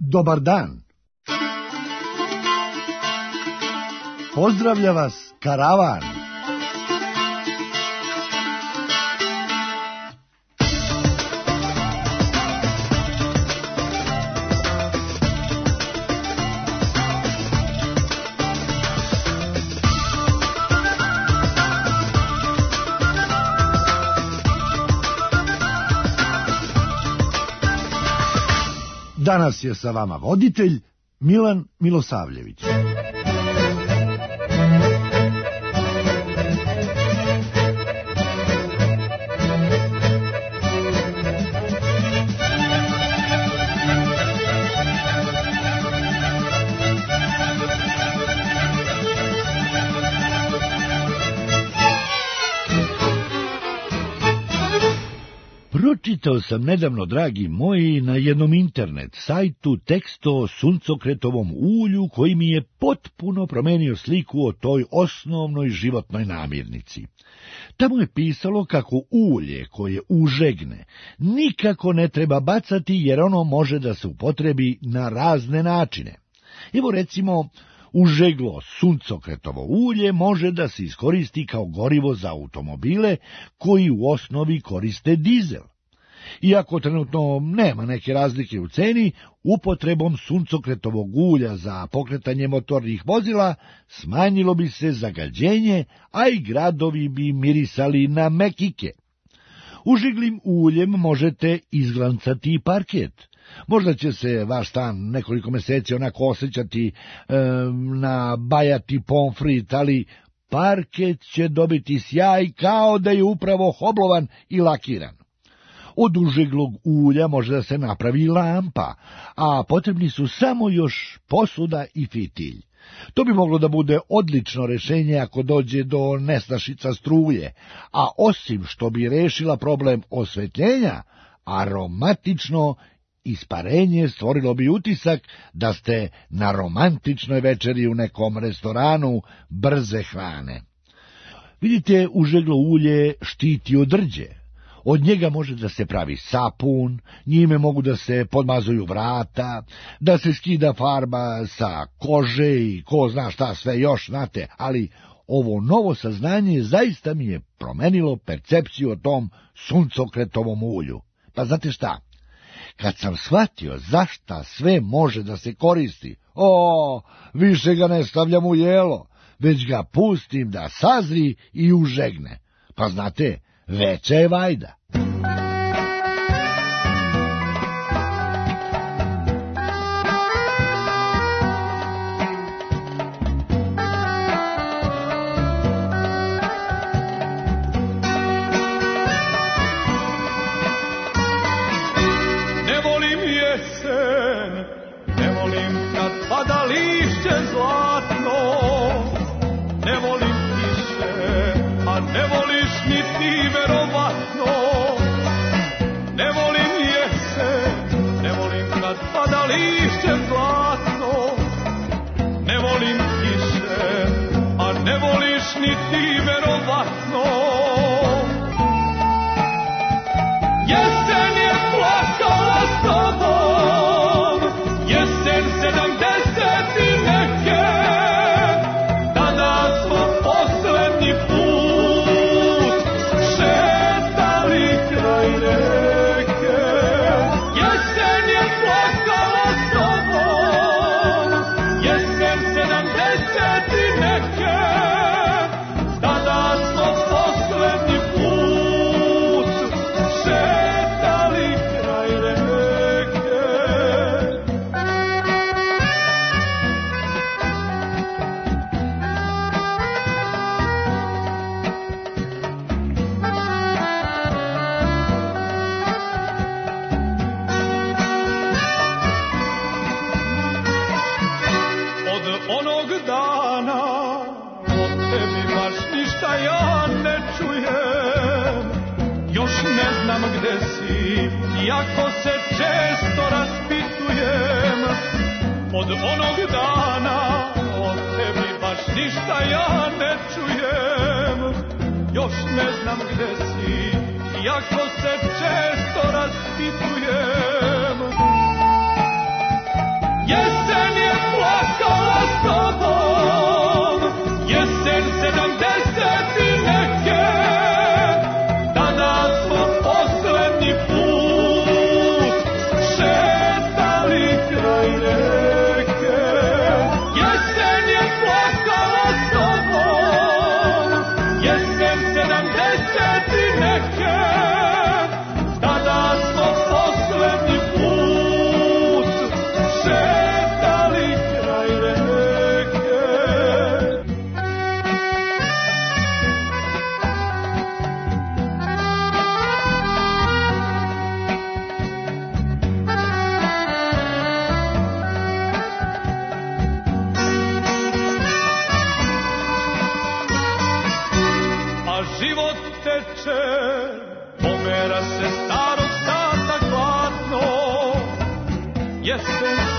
Dobar dan. Pozdravlja vas karavan. Danas je sa vama voditelj Milan Milosavljević. Pročitao sam nedavno, dragi moji, na jednom internet sajtu tekst o suncokretovom ulju koji mi je potpuno promenio sliku o toj osnovnoj životnoj namirnici. Tamo je pisalo kako ulje koje užegne nikako ne treba bacati jer ono može da se upotrebi na razne načine. Evo recimo, užeglo suncokretovo ulje može da se iskoristi kao gorivo za automobile koji u osnovi koriste dizel. Iako trenutno nema neke razlike u ceni, upotrebom suncokretovog ulja za pokretanje motornih vozila smanjilo bi se zagađenje, a i gradovi bi mirisali na mekike. Užeglim uljem možete izglancati i parket. Možda će se vaš stan nekoliko meseci onako osjećati nabajati pomfrit, ali parket će dobiti sjaj kao da je upravo hoblovan i lakiran. Od užeglog ulja može da se napravi lampa, a potrebni su samo još posuda i fitilj. To bi moglo da bude odlično rešenje ako dođe do nestašica struje, a osim što bi rešila problem osvetljenja, aromatično isparenje stvorilo bi utisak da ste na romantičnoj večeri u nekom restoranu brze hrane. Vidite, užeglo ulje štiti od rđe. Od njega može da se pravi sapun, njime mogu da se podmazuju vrata, da se skida farba sa kože i ko zna šta sve još, znate, ali ovo novo saznanje zaista mi je promenilo percepciju o tom suncokretovom ulju. Pa znate šta? Kad sam shvatio zašta sve može da se koristi, više ga ne stavljam u jelo, već ga pustim da sazri i užegne. Pa znate, veća je vajda. Ne volim jesen, ne volim kad pada lišće zlatno, ne volim kiše, a ne voliš ni ti verovatno. Ne volim jesen, ne volim kad pada lišće zlatno, ne volim kiše, a ne voliš ni ti verovatno. Jesen je plakala s tobom, jesen 70 i neke, tada smo poslednji put šetali kraj reke. Jesen je plakala s tobom, jesen 70 i neke, tada smo poslednji put šetali kraj reke. Od onog dana od tebi baš ništa ja ne čujem. Još ne znam gde si, iako se često raspitujem. Od onog dana od tebi baš ništa ja ne čujem. Još ne znam gde si, iako se često raspitujem.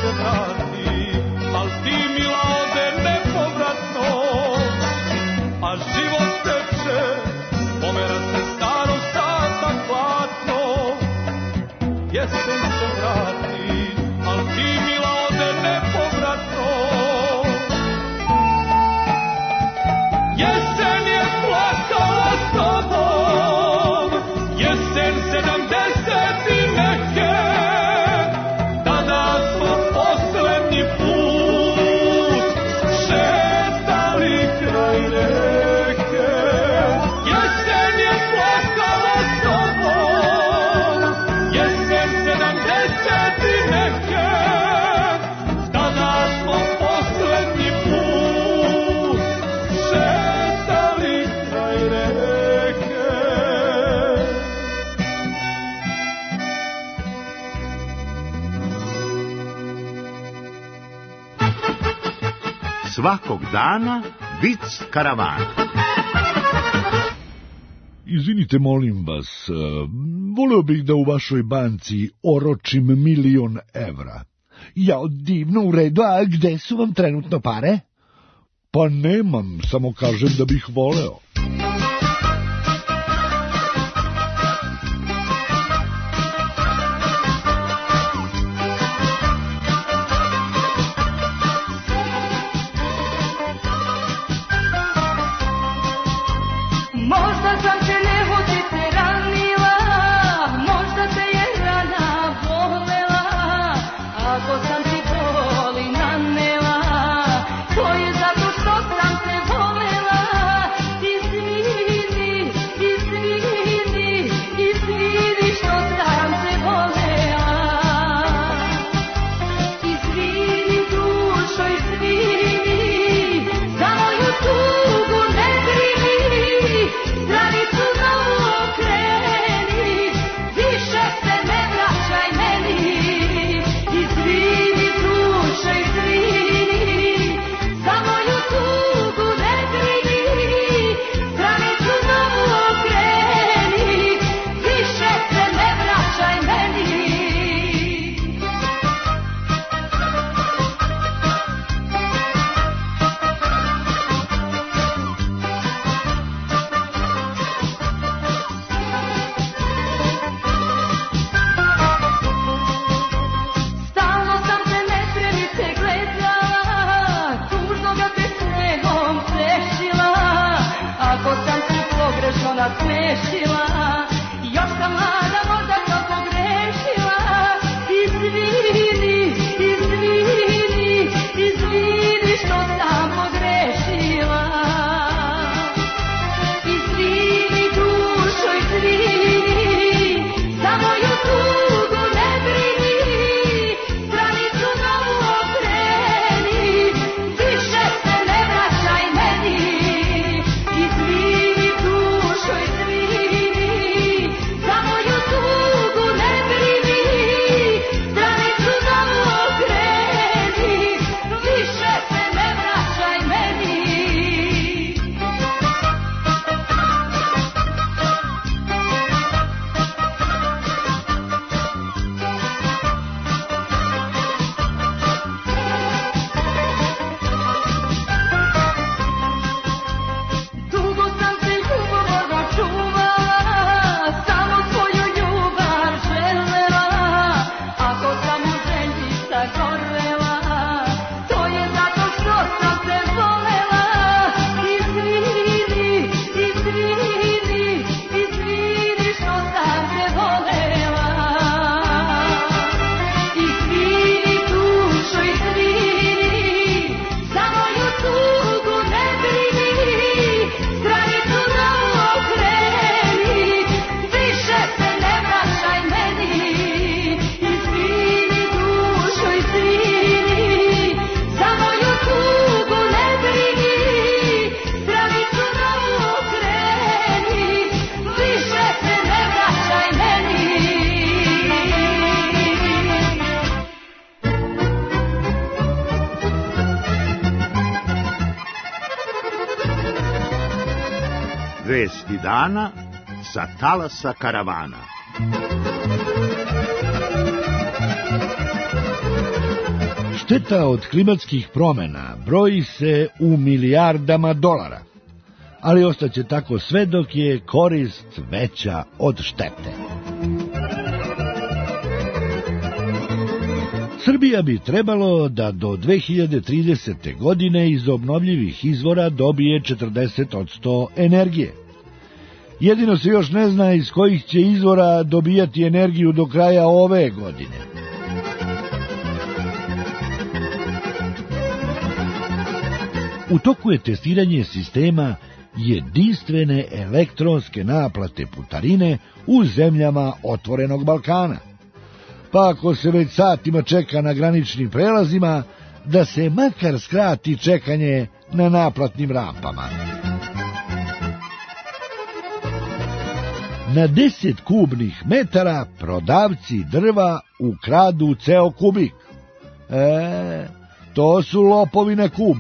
se vrati, al ti mila ode nepovratno, a život teče, pomera se staro sata platno. Jesen se vrati, al ti mila ode nepovratno. Jesen je plakala s tobom, jesen 70 i neke, tada smo poslednji put šetali kraj reke. Jesen je plakala s tobom, jesen 70 i neke, tada smo poslednji put šetali kraj reke. Svakog dana vic karavana. Izvinite, molim vas, voleo bih da u vašoj banci oročim 1.000.000 evra. Ja, divno, u redu, a gde su vam trenutno pare? Pa nemam, samo kažem da bih voleo. Možda sam te nehotice ranila, možda te je rana bolela, ako sam ti boli nanela, to je zato što sam te volela. Izvini, izvini, izvini što sam te volela. Izvini dušo, izvini, za moju tugu ne brini, stranicu novu okreni, više se ne vraćaj meni. Izvini dušo, izvini, za moju tugu ne brini, stranicu novu okreni, više se ne vraćaj meni. Stalno sam te nesrelice gledala, tužno ga te snegom plešila, ako sam ti pogrešno nasmešila, još sam mlada, možda sam pogrešila. Izvini, izvini, izvini što sam pogrešila. Izvini dušo, izvini, za moju tugu ne brini, stranicu novu okreni, više se ne vraćaj meni. Izvini dušo, izvini, za moju tugu ne brini, stranicu novu okreni, više se ne vraćaj meni. Dugo sam te ljubomorno čuvala, samo tvoju ljubav želela, ako sam u želji sagorela, to je zato što sam te volela. Izvini, izvini, izvini što sam te volela. Izvini dušo, izvini, za moju tugu ne brini, stranicu novu okreni, više se ne vraćaj meni. Izvini dušo, izvini, za moju tugu ne brini, stranicu novu okreni, više se ne vraćaj meni. Vesti dana sa talasa karavana. Šteta od klimatskih promjena broji se u milijardama dolara, ali ostaće tako sve dok je korist veća od štete. Srbija bi trebalo da do 2030. godine iz obnovljivih izvora dobije 40% energije. Jedino se još ne zna iz kojih će izvora dobijati energiju do kraja ove godine. U toku je testiranje sistema jedinstvene elektronske naplate putarine u zemljama Otvorenog Balkana. Pa ako se već satima čeka na graničnim prelazima, da se makar skrati čekanje na naplatnim rampama. Na 10 kubnih metara prodavci drva ukradu ceo kubik. To su lopovi na kub.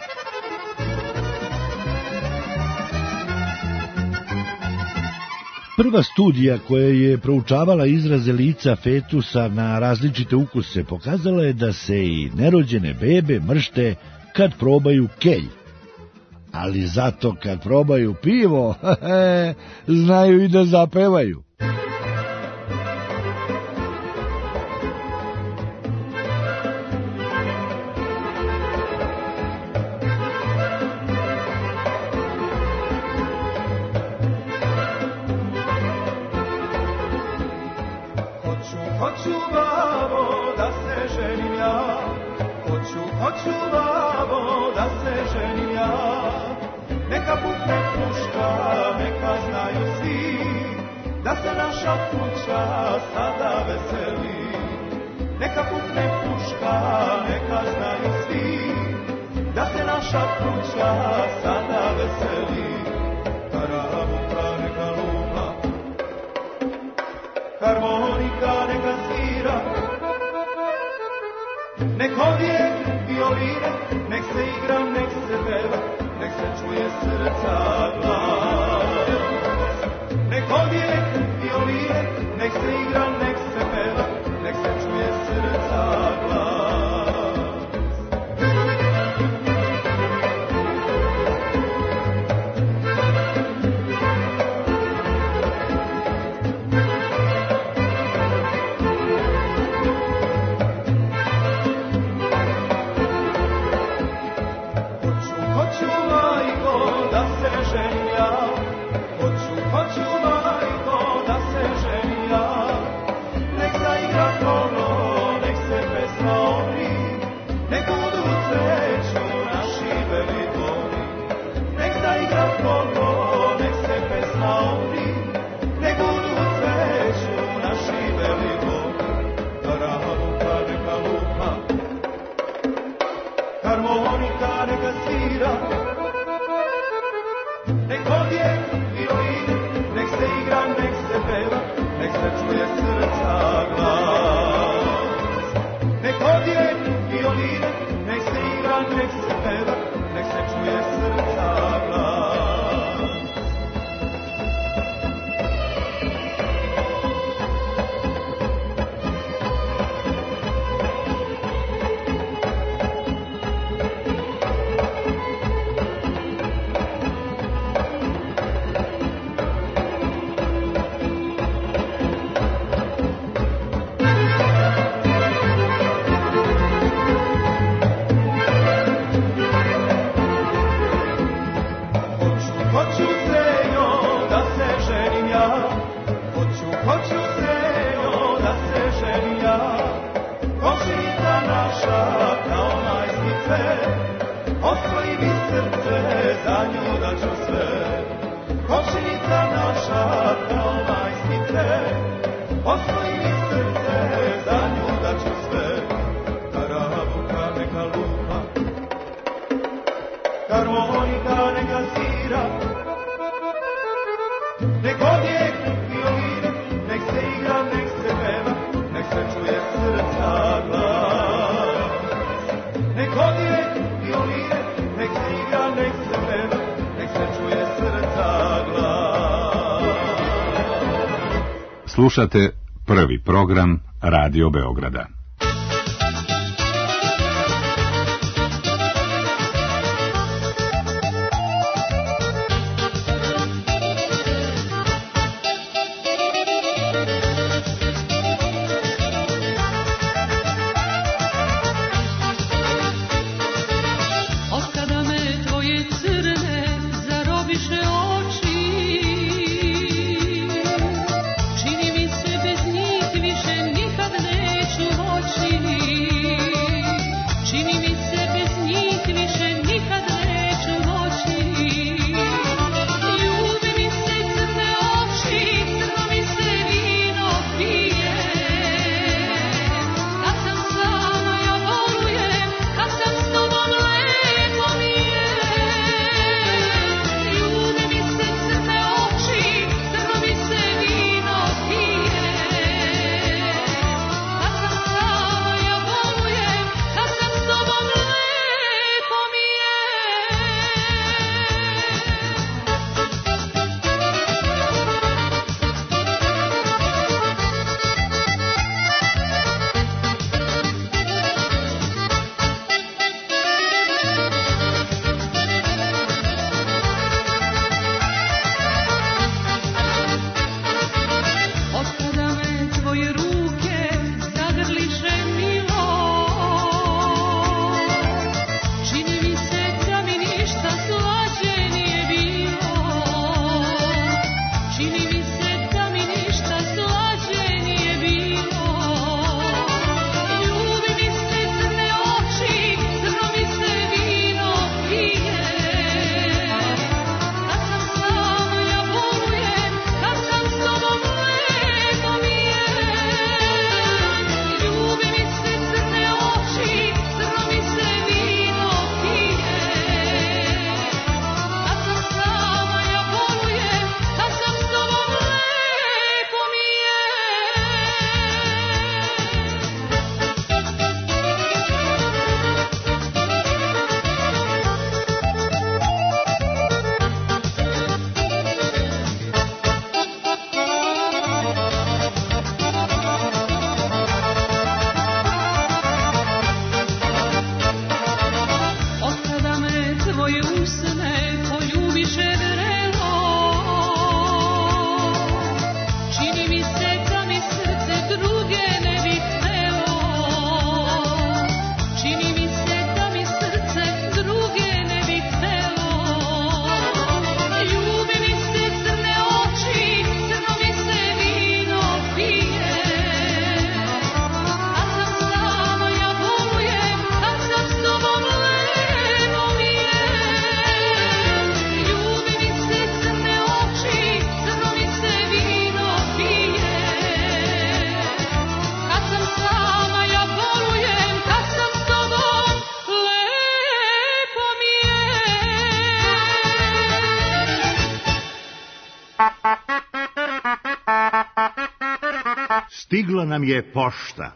Prva studija koja je proučavala izraze lica fetusa na različite ukuse pokazala je da se i nerođene bebe mršte kad probaju kelj. Ali zato kad probaju pivo, znaju i da zapevaju. Hoću babo da se ženim ja, hoću babo da se ženim ja. Neka pukne puška, neka znaju svi, da se naša kuća sada veseli. Neka pukne puška, neka znaju svi, da se naša kuća sada veseli. Karabuka neka lupa, harmonika neka svira, nek odje violine, nek se igra, nek se peva, nek se čuje srca glas. Nek odje violine, nek se igra, nek se peva, nek se čuje srca glas. Slušate prvi program Radio Beograda. Stigla nam je pošta.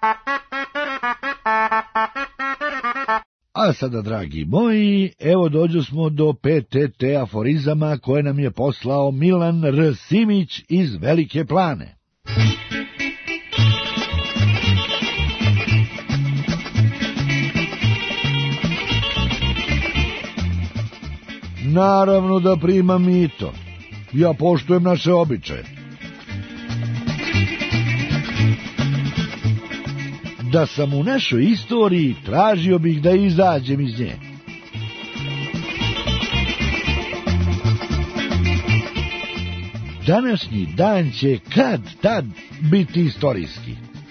A sada, dragi moji, evo dođu smo do PTT aforizama koje nam je poslao Milan R. Simić iz Velike Plane. Naravno da primam mito. Ja poštujem naše običaje. Da sam u našoj istoriji, tražio bih da izađem iz nje. Današnji dan će kad tad biti istorijski.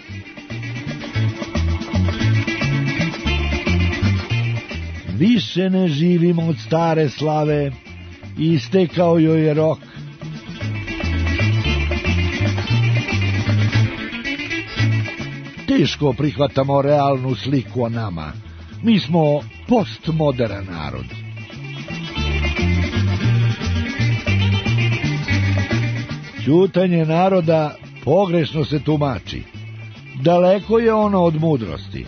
Više ne živimo od stare slave, istekao joj je rok. Teško prihvatamo realnu sliku o nama. Mi smo postmodern narod. Ćutanje naroda pogrešno se tumači. Daleko je ono od mudrosti.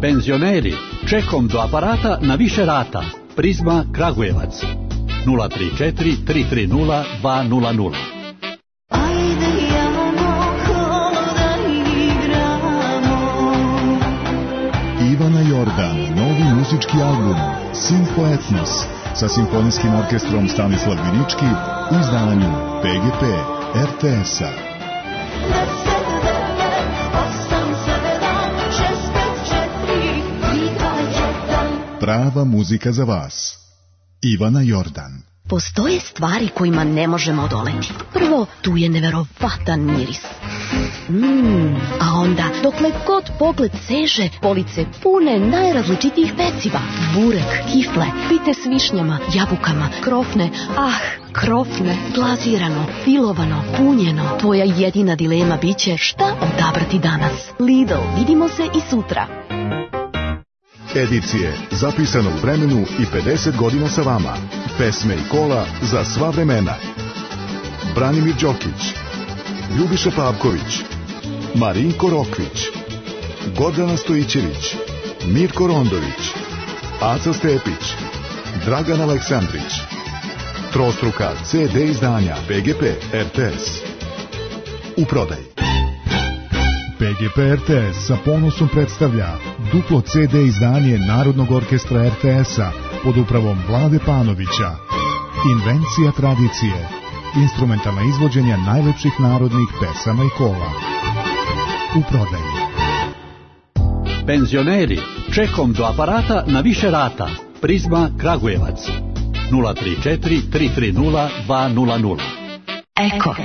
Penzioneri, čekom do aparata na više rata. Prizma Kragujevac 034 330 200. Ivana Jordan, novi muzički album Simfo Etnos sa simfonijskim orkestrom Stanislav Vinički u izdanju PGP RTS-a. Prava muzika za vas. Ivana Jordan. Postoje stvari kojima ne možemo odoleti. Prvo, tu je neverovatan miris. A onda, dokle god pogled seže, police pune najrazličitijih peciva. Burek, kifle, pite s višnjama, jabukama, krofne, krofne, glazirano, filovano, punjeno. Tvoja jedina dilema biće šta odabrati danas. Lidl, vidimo se i sutra. Edicije zapisano u vremenu i 50 godina sa vama. Pesme i kola za sva vremena. Branimir Đokić, Ljubiša Pavković, Marinko Rokvić, Gordana Stojićević, Mirko Rondović, Aca Stepić, Dragan Aleksandrić. Trostruka CD izdanja PGP RTS. U prodaji. PGP RTS sa ponosom predstavlja duplo CD izdanje Narodnog orkestra RTS-a pod upravom Vlade Panovića. Invencija tradicije. Instrumentalna izvođenja najlepših narodnih pesama i kola. U prodaji. Penzioneri, čekom do aparata na više rata. Prizma Kragujevac 034 330 200. Eko.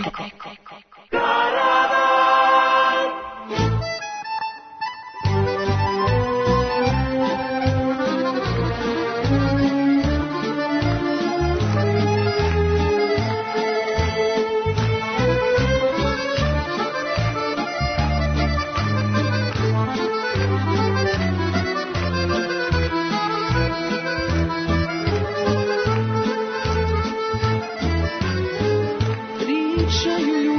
Pričaju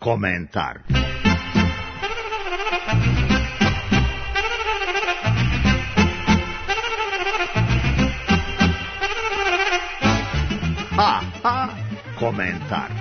komentar. Komentar.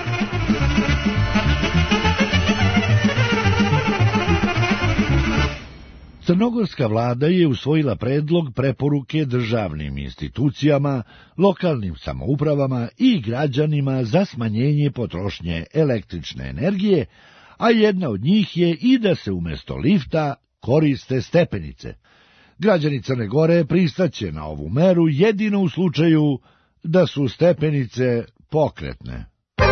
Crnogorska vlada je usvojila predlog preporuke državnim institucijama, lokalnim samoupravama i građanima za smanjenje potrošnje električne energije, a jedna od njih je i da se umjesto lifta koriste stepenice. Građani Crne Gore pristaće na ovu meru jedino u slučaju da su stepenice pokretne.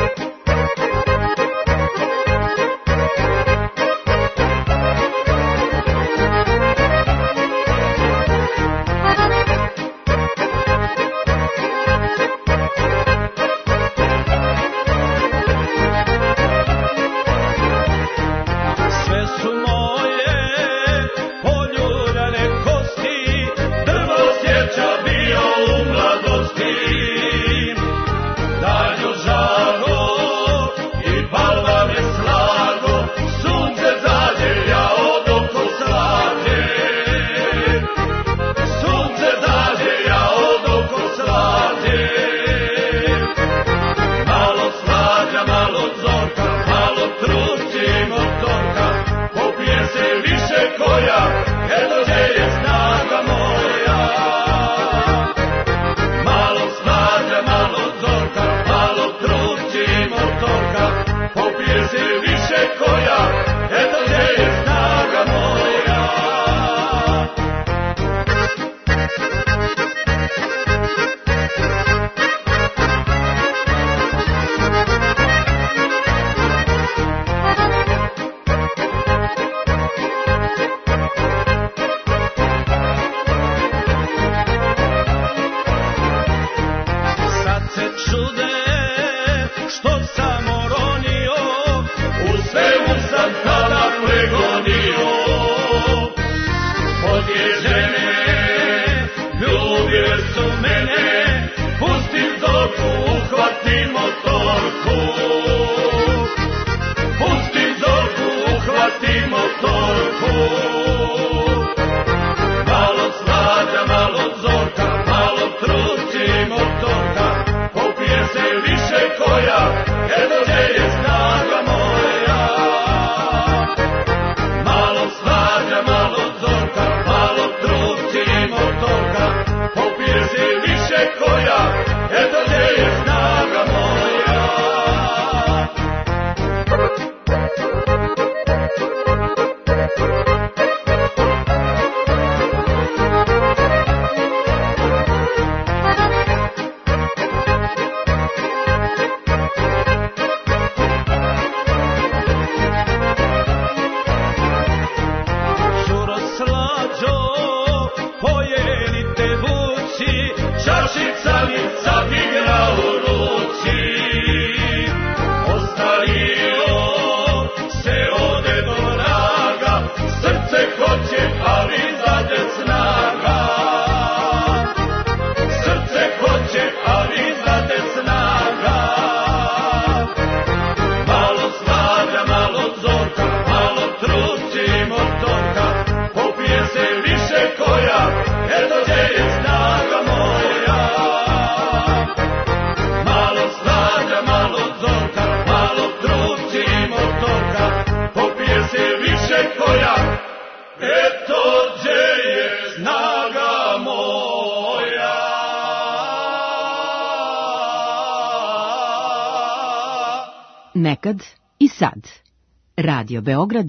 Nekad i sad. Radio Beograd,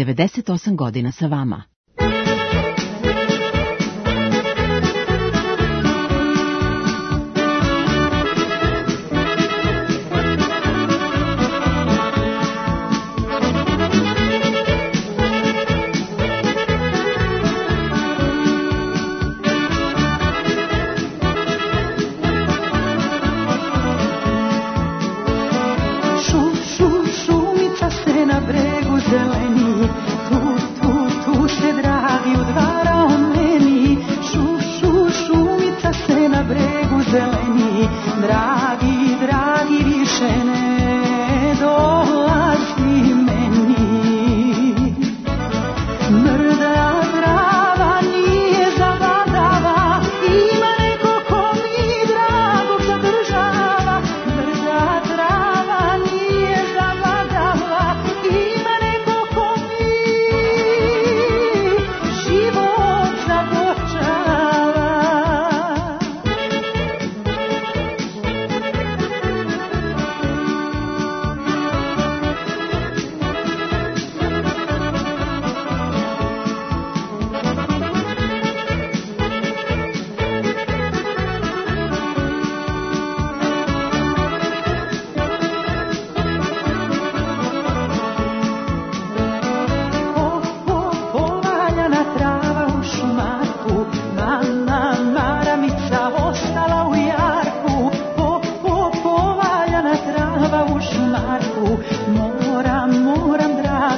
98 godina sa vama. Šumica se na bregu zeleni, tu se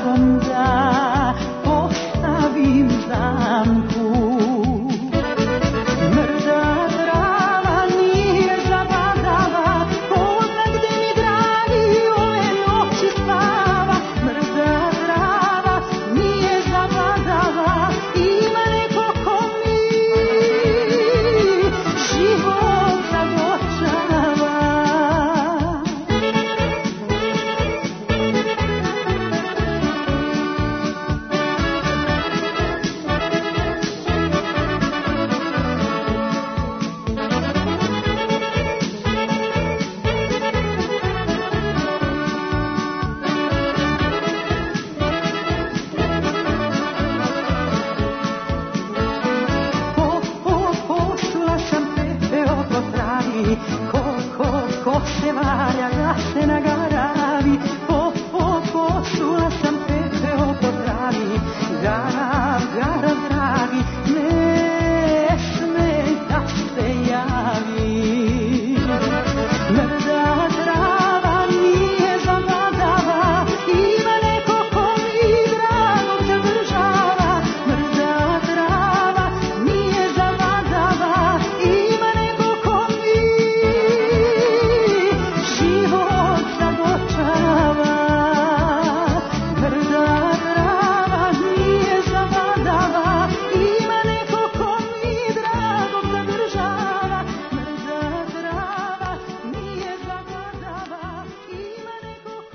tragom da postavim zamku. Mrda trava nije zabadava, ko zna gde mi dragi ove noći spava. Mrda trava nije zabadava, ima neko ko mi život zagočava. Čula sam pepeo po travi, ko se valja da se nagaravi. Čula sam pepeo po travi, garav dragi, ne sme da se javi. Mrda trava nije zabadava, ima neko ko mi dragom zadržava. Mrda trava nije zabadava, ima neko ko mi život zagočava. Mrda trava nije zabadava, ima neko ko mi dragom zadržava. Mrda trava nije zabadava, ima neko ko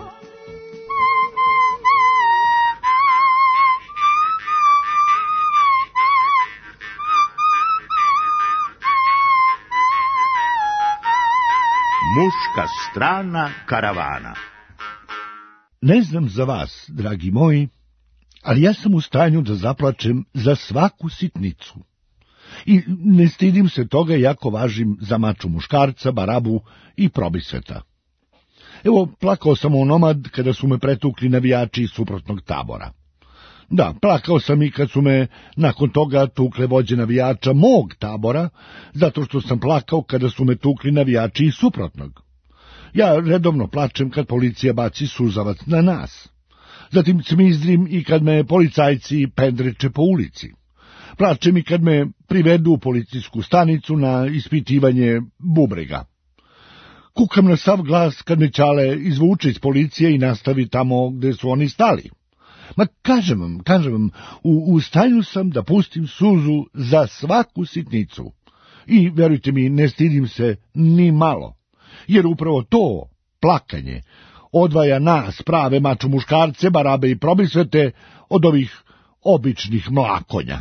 Muška strana karavana. Ne znam za vas, dragi moji, ali ja sam u stanju da zaplačem za svaku sitnicu. I ne stidim se toga, jako važim za maču muškarca, barabu i probisveta. Evo, plakao sam onomad kada su me pretukli navijači iz suprotnog tabora. Da, plakao sam i kad su me nakon toga tukle vođe navijača mog tabora, zato što sam plakao kada su me tukli navijači iz suprotnog. Ja redovno plačem kad policija baci suzavac na nas. Zatim cmizdrim i kad me policajci pendreče po ulici. Plačem i kad me privedu u policijsku stanicu na ispitivanje bubrega. Kukam na sav glas kad me Ćale izvuče iz policije i nastavi tamo gde su oni stali. Ma kažem vam, u stanju sam da pustim suzu za svaku sitnicu. I, verujte mi, ne stidim se ni malo. Jer upravo to, plakanje, odvaja nas, prave maču muškarce, barabe i probisvete, od ovih običnih mlakonja.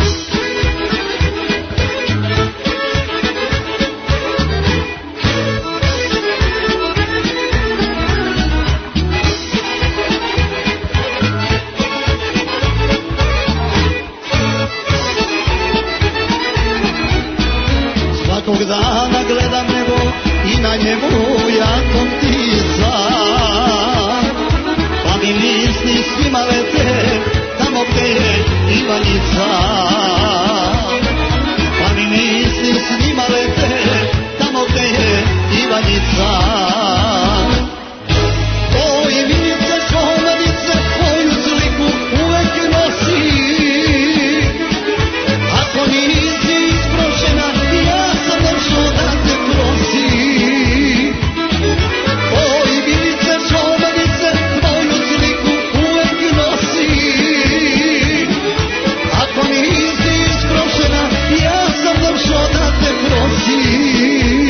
Svakog dana gledam nebo i na njemu jakom ptica, pa mi misli svima lete tamo gde je Ivanica. Pa mi misli svima lete tamo gde je Ivanica. O Ivanice, čomanice, tvoju sliku uvek nosi. Ako nisi isprošena, ja sam došao da te prosim. O Ivanice, čomanice, tvoju sliku uvek nosi. Ako nisi isprošena, ja sam došao da te prosim.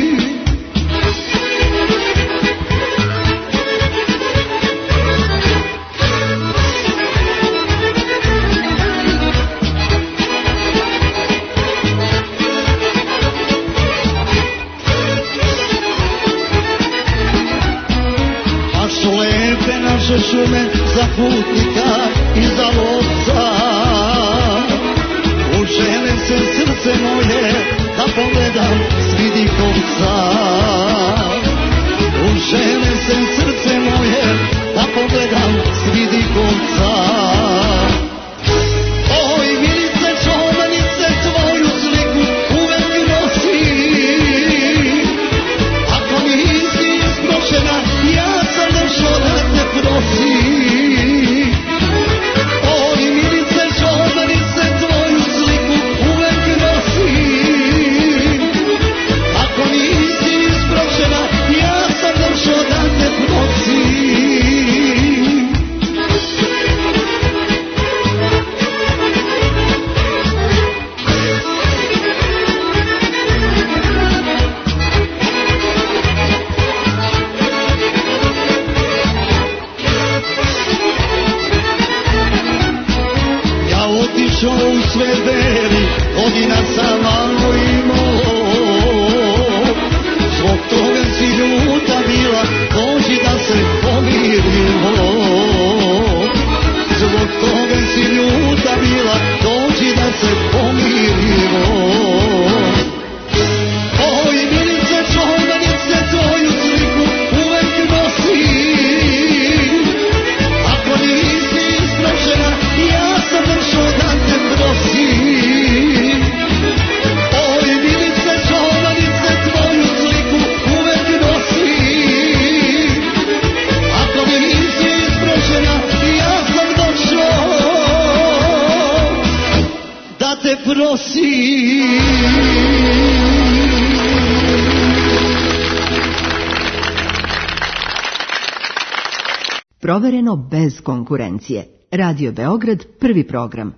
A što lepe naše šume za putnika i za lovca. Uželim se srce moje da pogledam s vidikovca. Uželim se srce moje da pogledam s vidikovca. Oj, milice, čomanice, tvoju sliku uvek nosi. Ako nisi isprošena, ja sam došao da te prosim. braćo u sve deli, godina sam malo imao. Zbog toga si ljuta bila, dođi da se pomirimo. Zbog toga si ljuta bila, dođi da se pomirimo. Oj, Milice, čovjenice, tvoju sliku uvek nosim. Ako nisi istrošena, ja sam došao da te prosim. Oj, Milice, čovjenice, tvoju sliku uvek nosim. Ako nisi istrošena, ja sam došao da te prosim. Provereno bez konkurencije. Radio Beograd, prvi program.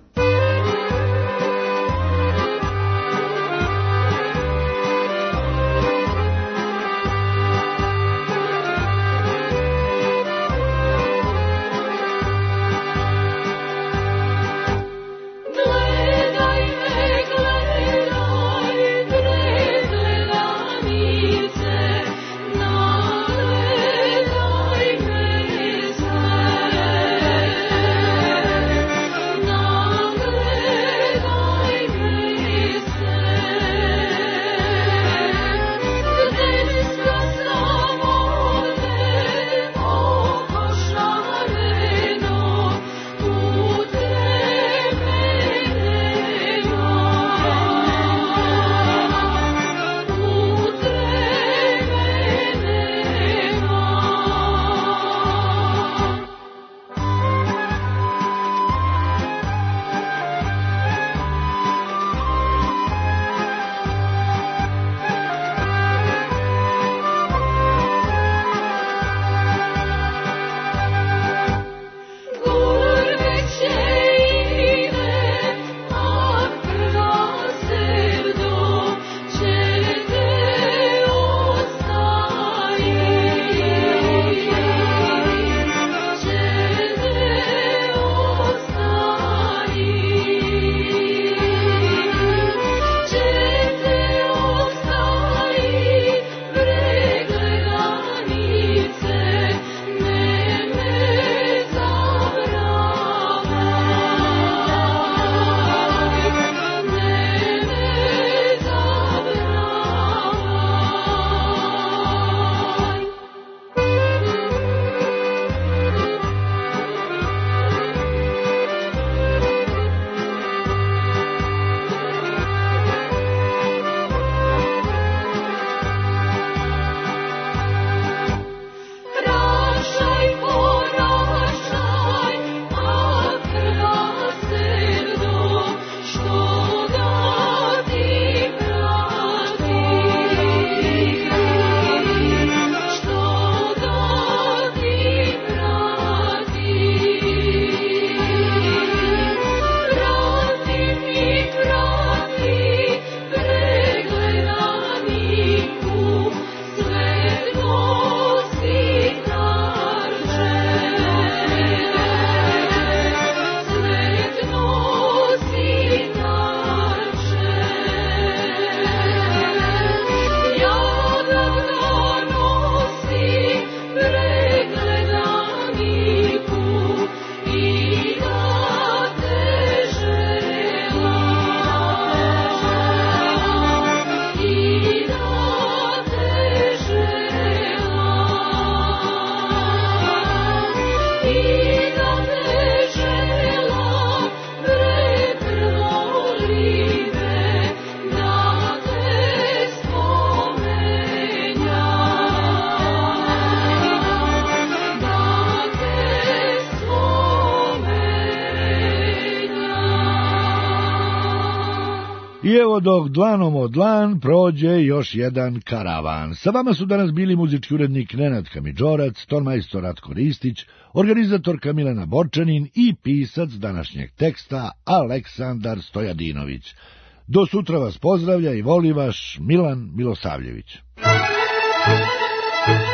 I evo dok dlanom o dlan prođe još jedan karavan. Sa vama su danas bili muzički urednik Nenad Kamidžorac, tonmajstor Ratko Ristić, organizatorka Milena Borčanin i pisac današnjeg teksta Aleksandar Stojadinović. Do sutra vas pozdravlja i voli vaš Milan Milosavljević.